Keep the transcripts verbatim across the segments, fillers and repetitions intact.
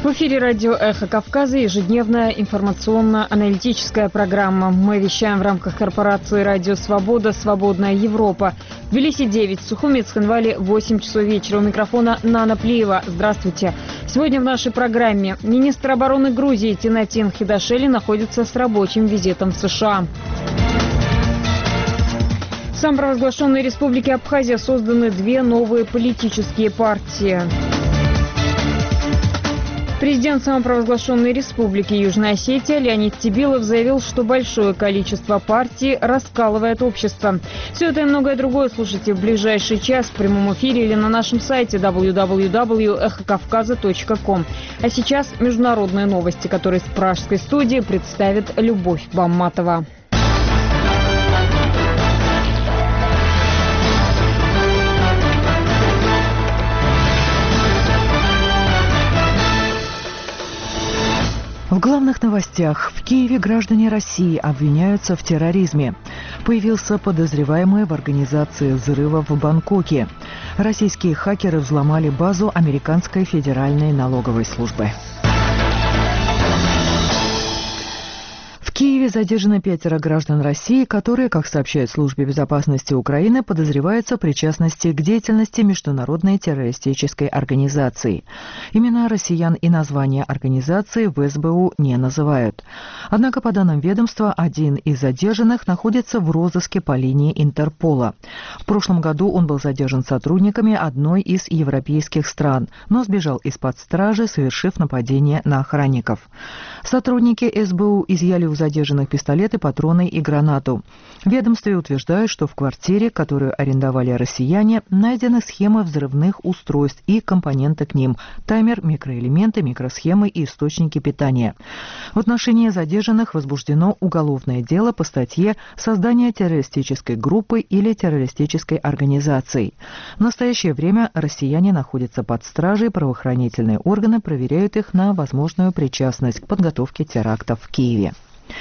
В эфире радио «Эхо Кавказа» ежедневная информационно-аналитическая программа. Мы вещаем в рамках корпорации «Радио Свобода. Свободная Европа». В Тбилиси девять, Сухуми, Цхинвале восемь часов вечера. У микрофона Нана Плиева. Здравствуйте. Сегодня в нашей программе министр обороны Грузии Тинатин Хидашели находится с рабочим визитом в США. В самопровозглашенной республике Абхазия созданы две новые политические партии. Президент самопровозглашенной республики Южная Осетия Леонид Тибилов заявил, что большое количество партий раскалывает общество. Все это и многое другое слушайте в ближайший час в прямом эфире или на нашем сайте дабл ю дабл ю дабл ю точка эхо кавказа точка ком. А сейчас международные новости, которые с пражской студии представит Любовь Бамматова. В главных новостях. В Киеве граждане России обвиняются в терроризме. Появился подозреваемый в организации взрывов в Бангкоке. Российские хакеры взломали базу Американской федеральной налоговой службы. В Киеве задержаны пятеро граждан России, которые, как сообщает Служба безопасности Украины, подозреваются в причастности к деятельности международной террористической организации. Имена россиян и названия организации в эс бэ у не называют. Однако, по данным ведомства, один из задержанных находится в розыске по линии Интерпола. В прошлом году он был задержан сотрудниками одной из европейских стран, но сбежал из-под стражи, совершив нападение на охранников. Сотрудники эс бэ у изъяли у задержанных пистолеты, патроны и гранату. В ведомстве утверждают, что в квартире, которую арендовали россияне, найдены схемы взрывных устройств и компоненты к ним, таймер, микроэлементы, микросхемы и источники питания. В отношении задержанных возбуждено уголовное дело по статье «Создание террористической группы или террористической организации». В настоящее время россияне находятся под стражей, правоохранительные органы проверяют их на возможную причастность к подготовке терактов в Киеве.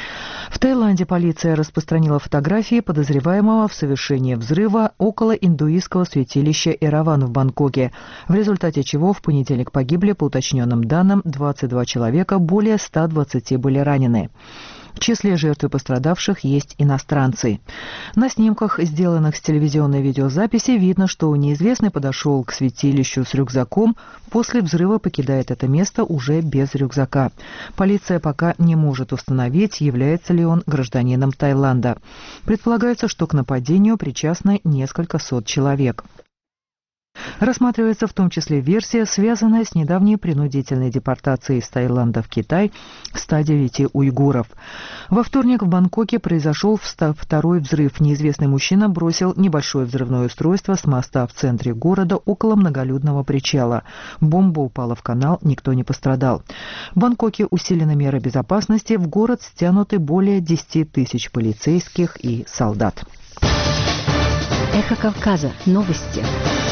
В Таиланде полиция распространила фотографии подозреваемого в совершении взрыва около индуистского святилища Эраван в Бангкоке, в результате чего в понедельник погибли, по уточненным данным, двадцать два человека, более ста двадцати были ранены. В числе жертв и пострадавших есть иностранцы. На снимках, сделанных с телевизионной видеозаписи, видно, что неизвестный подошел к святилищу с рюкзаком, после взрыва покидает это место уже без рюкзака. Полиция пока не может установить, является ли он гражданином Таиланда. Предполагается, что к нападению причастны несколько сот человек. Рассматривается в том числе версия, связанная с недавней принудительной депортацией из Таиланда в Китай ста девяти уйгуров. Во вторник в Бангкоке произошел второй взрыв. Неизвестный мужчина бросил небольшое взрывное устройство с моста в центре города около многолюдного причала. Бомба упала в канал, никто не пострадал. В Бангкоке усилены меры безопасности, в город стянуты более десяти тысяч полицейских и солдат. Эхо Кавказа. Новости.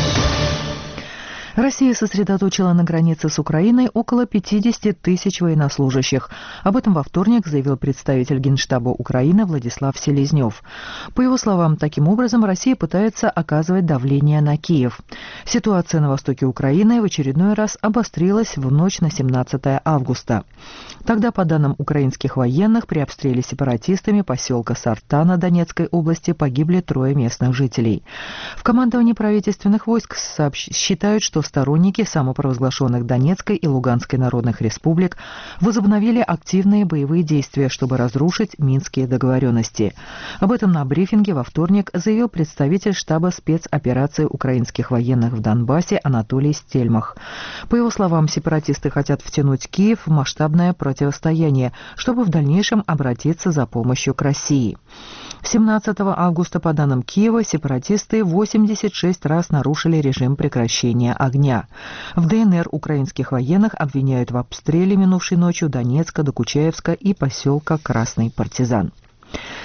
Россия сосредоточила на границе с Украиной около пятидесяти тысяч военнослужащих. Об этом во вторник заявил представитель Генштаба Украины Владислав Селезнев. По его словам, таким образом Россия пытается оказывать давление на Киев. Ситуация на востоке Украины в очередной раз обострилась в ночь на семнадцатое августа. Тогда, по данным украинских военных, при обстреле сепаратистами поселка Сартана Донецкой области погибли трое местных жителей. В командовании правительственных войск сообщ... считают, что сторонники самопровозглашенных Донецкой и Луганской народных республик возобновили активные боевые действия, чтобы разрушить минские договоренности. Об этом на брифинге во вторник заявил представитель штаба спецоперации украинских военных в Донбассе Анатолий Стельмах. По его словам, сепаратисты хотят втянуть Киев в масштабное противостояние, чтобы в дальнейшем обратиться за помощью к России. семнадцатого августа, по данным Киева, сепаратисты восемьдесят шесть раз нарушили режим прекращения огня. В дэ эн эр украинских военных обвиняют в обстреле минувшей ночью Донецка, Докучаевска и поселка Красный Партизан.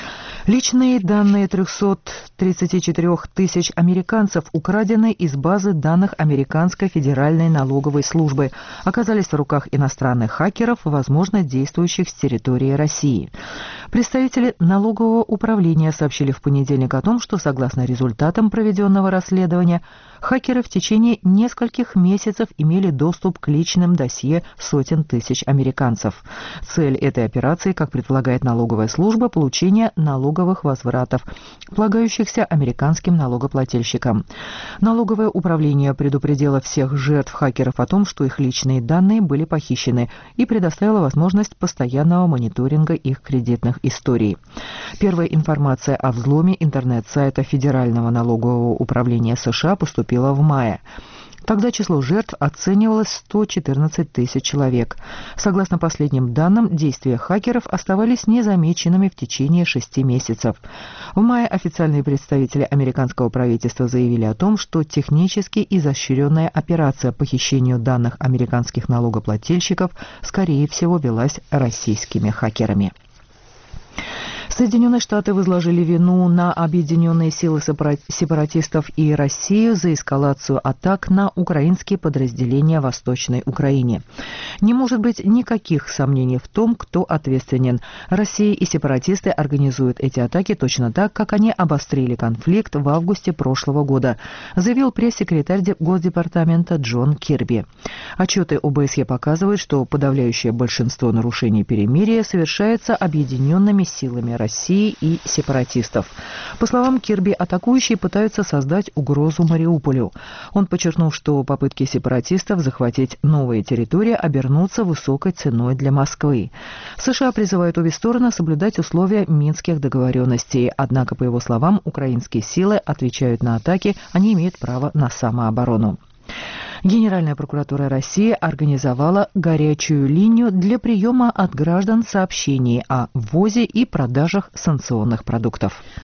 Личные данные трехсот тридцати четырёх тысяч американцев украдены из базы данных Американской федеральной налоговой службы, оказались в руках иностранных хакеров, возможно, действующих с территории России. Представители налогового управления сообщили в понедельник о том, что, согласно результатам проведенного расследования, хакеры в течение нескольких месяцев имели доступ к личным досье сотен тысяч американцев. Цель этой операции, как предполагает налоговая служба, получение налоговых возвратов, полагающихся американским налогоплательщикам. Налоговое управление предупредило всех жертв хакеров о том, что их личные данные были похищены, и предоставило возможность постоянного мониторинга их кредитных историй. Первая информация о взломе интернет-сайта Федерального налогового управления США поступила в мае. Тогда число жертв оценивалось в сто четырнадцать тысяч человек. Согласно последним данным, действия хакеров оставались незамеченными в течение шести месяцев. В мае официальные представители американского правительства заявили о том, что технически изощренная операция по похищению данных американских налогоплательщиков, скорее всего, велась российскими хакерами. Соединенные Штаты возложили вину на объединенные силы сепаратистов и Россию за эскалацию атак на украинские подразделения в Восточной Украине. Не может быть никаких сомнений в том, кто ответственен. Россия и сепаратисты организуют эти атаки точно так, как они обострили конфликт в августе прошлого года, заявил пресс-секретарь Госдепартамента Джон Кирби. Отчеты ОБСЕ показывают, что подавляющее большинство нарушений перемирия совершается объединенными силами России и сепаратистов. По словам Кирби, атакующие пытаются создать угрозу Мариуполю. Он подчеркнул, что попытки сепаратистов захватить новые территории обернутся высокой ценой для Москвы. США призывают обе стороны соблюдать условия Минских договоренностей. Однако, по его словам, украинские силы отвечают на атаки, они имеют право на самооборону. Генеральная прокуратура России организовала горячую линию для приема от граждан сообщений о ввозе и продажах санкционных продуктов.